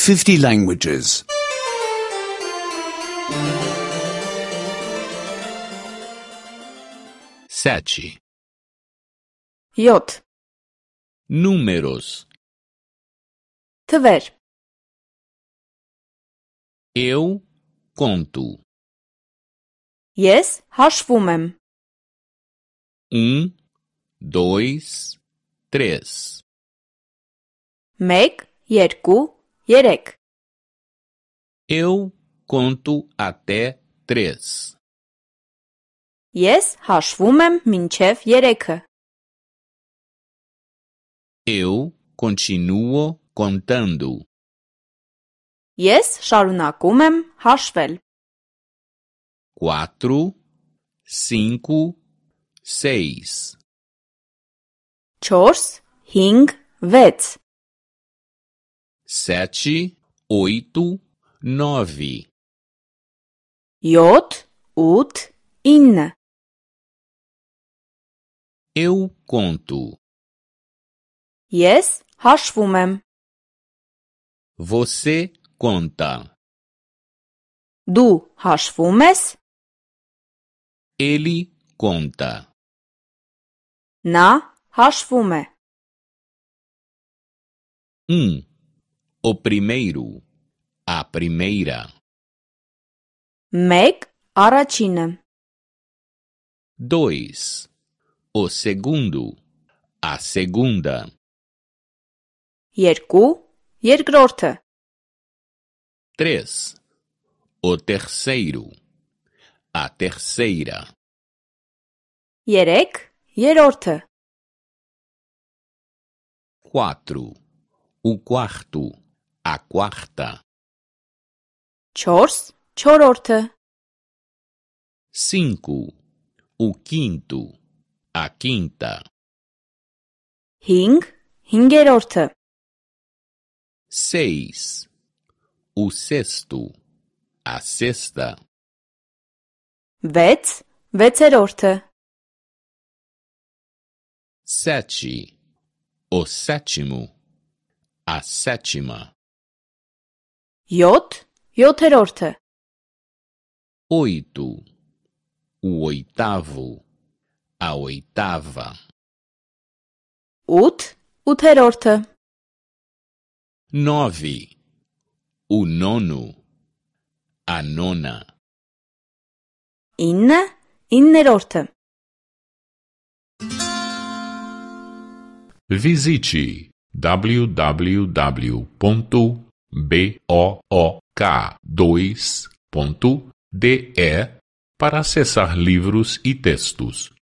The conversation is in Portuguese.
50 languages. 7. 7. Números. Թվեր. Eu conto. Ես հաշվում եմ. 1, 2, 3. 1, 2, 3. Eu conto até 3. Ես հաշվում եմ մինչև 3-ը. Eu continuo contando. Ես շարունակում եմ հաշվել. 4, 5, 6. 4, 5, 6. 7, 8, 9. 7, 8, 9. Eu conto. Ես հաշվում եմ. Você conta. Դու հաշվում ես. Ele conta. Նա հաշվում է. 1. O primeiro. A primeira. 1, առաջինը. 2. O segundo. A segunda. 2, երկրորդը. 3. O terceiro. A terceira. 3, երրորդը. 4. O quarto. A quarta. 4, չորրորդը. 5. O quinto. A quinta. 5, հինգերորդը. 6. O sexto. A sexta. 6, վեցերորդը. 7. O sétimo. A sétima. 7, յոթերորդը. 8. O oitavo. A oitava. 8, ութերորդը. 9. O nono. A nona. 9, իններորդը. Visite www.book2.de para acessar livros e textos.